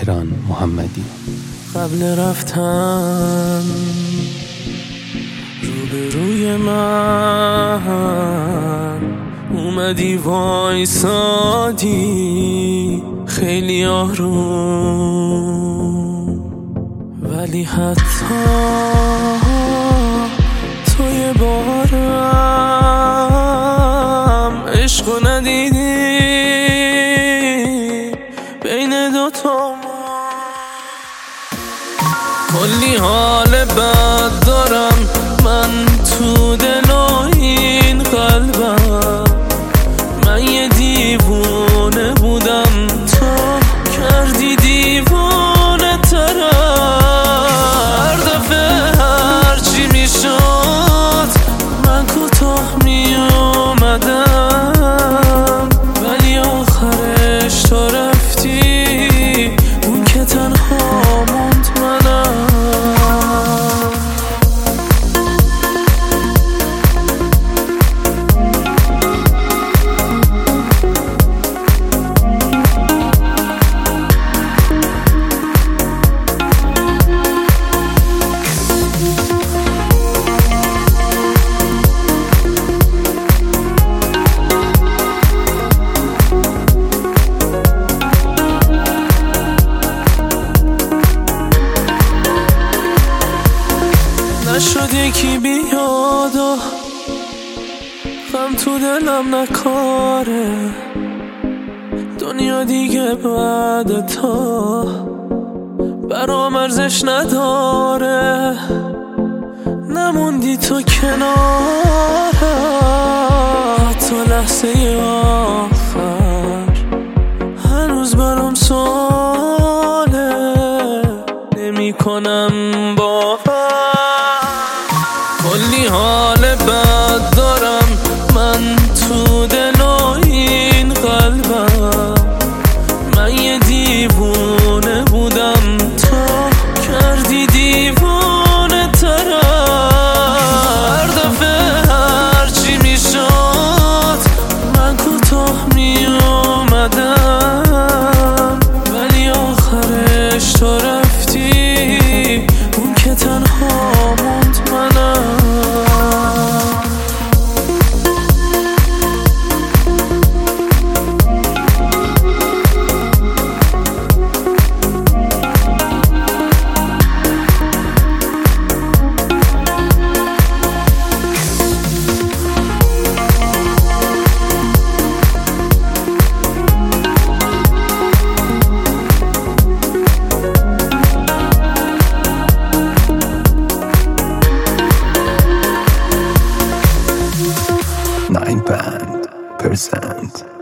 مهران محمدی. قبل رفتن روبروی من اومدی وایسادی خیلی آروم، ولی حتی توی بارم عشقو ندیدی بین دوتا کلی حال بد دارم من تو دل و این قلبم. من یه دیوونه بودم تو کردی دیوونه ترم. هر دفعه هرچی میشد من کوتاه میومدم، ولی آخرش تو رفتی اون که تنها موند منم. نشد یکی بیاد و غم تو دلم نکاره. دنیا دیگه بعد تو برام ارزش نداره. نموندی تو کناره حتی لحظه آخر. هنوز برام سواله نمی کنم باور. کلی حال بد دارم من تو دل و این قلبم. من یه دیوونه بودم تو کردی دیوونه ترم. هر دفعه هرچی میشد من کوتاه میومدم، ولی آخرش تو رفتی اون که تنها موند منم. Nine Band present